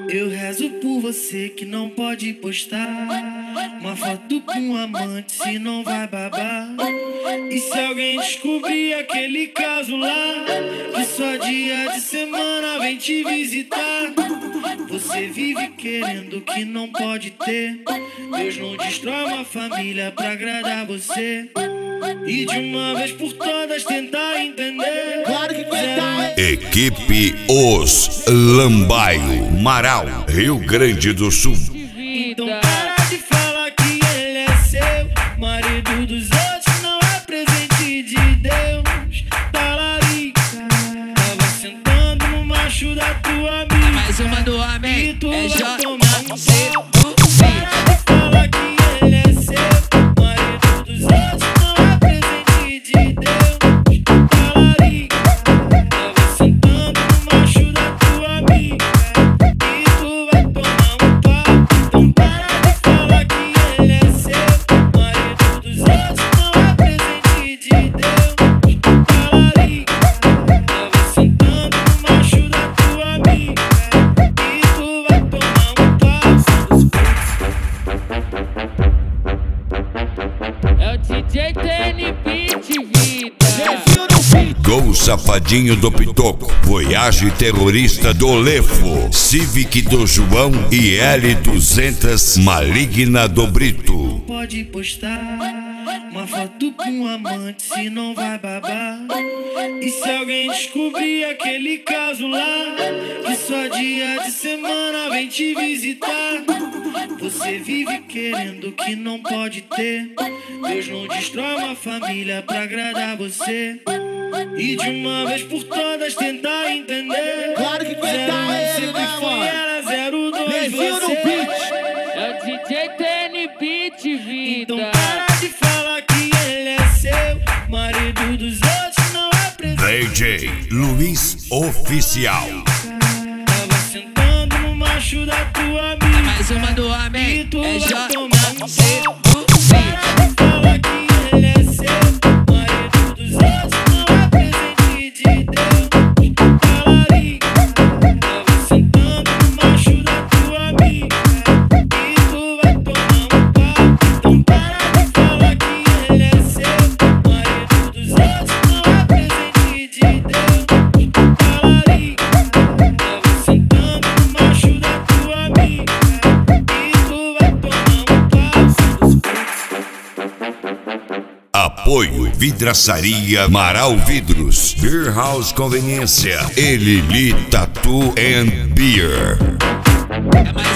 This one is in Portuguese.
Eu rezo por você que não pode postar uma foto com um amante, se não vai babar. E se alguém descobrir aquele caso lá, que só dia de semana vem te visitar. Você vive querendo o que não pode ter. Deus não destrói uma família pra agradar você. E de uma vez por todas tentar entender. Claro que tentar. Equipe Os Lambaio, Marau, Rio Grande do Sul. Então para de falar que ele é seu. Marido dos outros não é presente de Deus. Talarica, tava sentando no macho da tua amiga. Mais uma do homem, E tu é vai J. tomar um pau. Para de falar que ele é seu. Marido dos outros não é presente de Deus. Talarica, tava sentando no macho da tua amiga. E tu vai tomar um pau. Então para de falar que ele é seu. Marido dos outros não é presente de Deus. Talarica, tava sentando no macho da tua amiga. E tu vai tomar um pau. É o DJ TNP de vida. Gol Safadinho do Pitoco, Voyage Terrorista do Lefo, Civic do João e L200 Maligna do Brito. Pode postar uma foto com um amante, se não vai babar. E se alguém descobrir aquele caso lá, que só dia de semana vem te visitar. Você vive querendo o que não pode ter. Deus não destrói uma família pra agradar você. E de uma vez por todas tentar entender. Claro que tentar ele, né, mano? Era 02 Levinho no você. beat. É o DJ TNP de vida. Então para de falar que ele é seu. Marido dos outros não é presente. DJ Luiz Oficial. Tava sentando no macho da tua amiga. Mais uma do homem, E tu é vai J. tomar um pau. Para de falar que ele é seu. Marido dos outros não é presente de Deus. Talarica, tava sentando no macho da tua amiga. E tu vai tomar um pau. Então para de falar que ele é seu. Marido dos outros não é presente de Deus. Talarica, tava sentando no macho da tua amiga. E tu vai tomar um pau. Apoio Vidraçaria Marau Vidros, Beer House Conveniência, Elili Tattoo and Beer. É mais